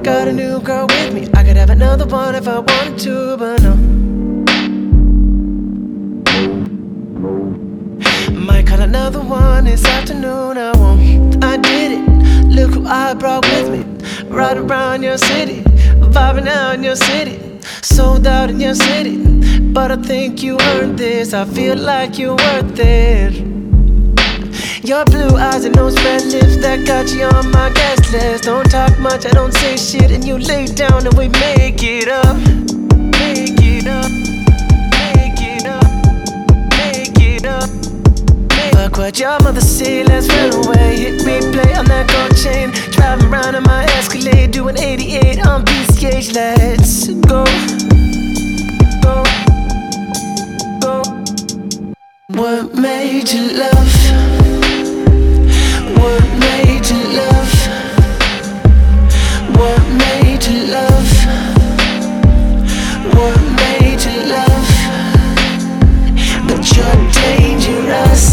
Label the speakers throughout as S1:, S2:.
S1: got a new girl with me. I could have another one if I wanted to, but no. Might call another one this afternoon, I won't. I did it, look who I brought with me. Right around your city, vibing out in your city, sold out in your city. But I think you earned this, I feel like you're worth it. Your blue eyes and those red lips that got you on my guest list. Don't talk much, I don't say shit, and you lay down and we make it up. Make it up, make it up, make it up. Fuck what your mother say, let's run away. Hit replay on that gold chain. Driving around in my Escalade, doing 88 on PCH. Let's go, go, go. What made you love? What made you love? What made you love? What made you love? But you're dangerous.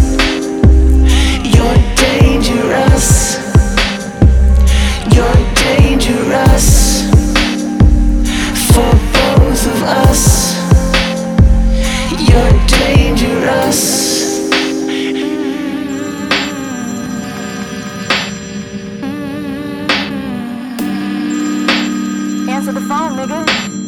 S1: You're dangerous. You're dangerous for both of us. You're dangerous.
S2: Answer the phone, nigga.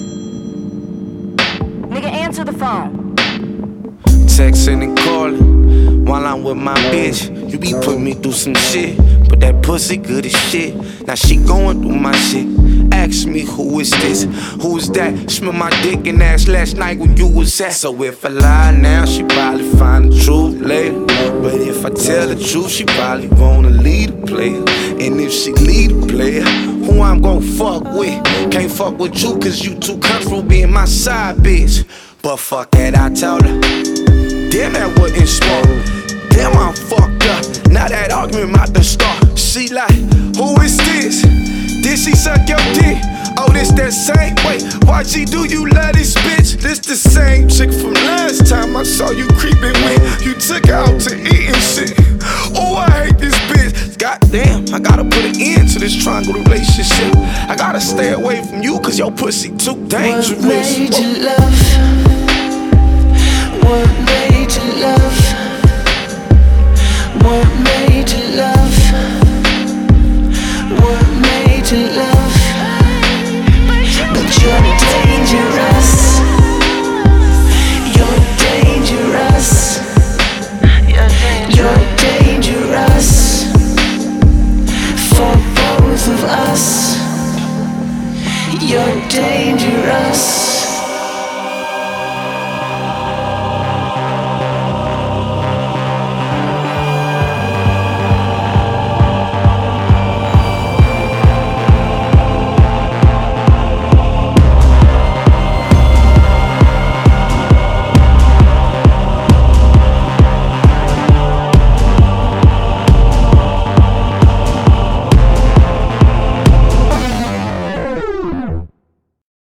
S2: Nigga, answer the phone.
S3: Texting and calling while I'm with my bitch. You be putting me through some shit, but that pussy good as shit. Now she going through my shit. Ask me who is this, who is that? Smell my dick and ass last night when you was at. So if I lie now, she probably find the truth later. But if I tell the truth, she probably wanna leave the player. And if she leave the player, who I'm gon' fuck with? Can't fuck with you cause you too comfortable being my side bitch. But fuck that, I told her. Damn, that wasn't smart. Damn, I'm fucked up. Now that argument about to start. She like, who is this? Did she suck your dick? Oh, this that same? Wait, YG, do you love this bitch? This the same chick from last time I saw you creeping with. You took her out to eat and shit. Oh, I hate this bitch. Goddamn, I gotta put an end to this triangle relationship. I gotta stay away from you cause your pussy too dangerous.
S1: What made you love? What made you love?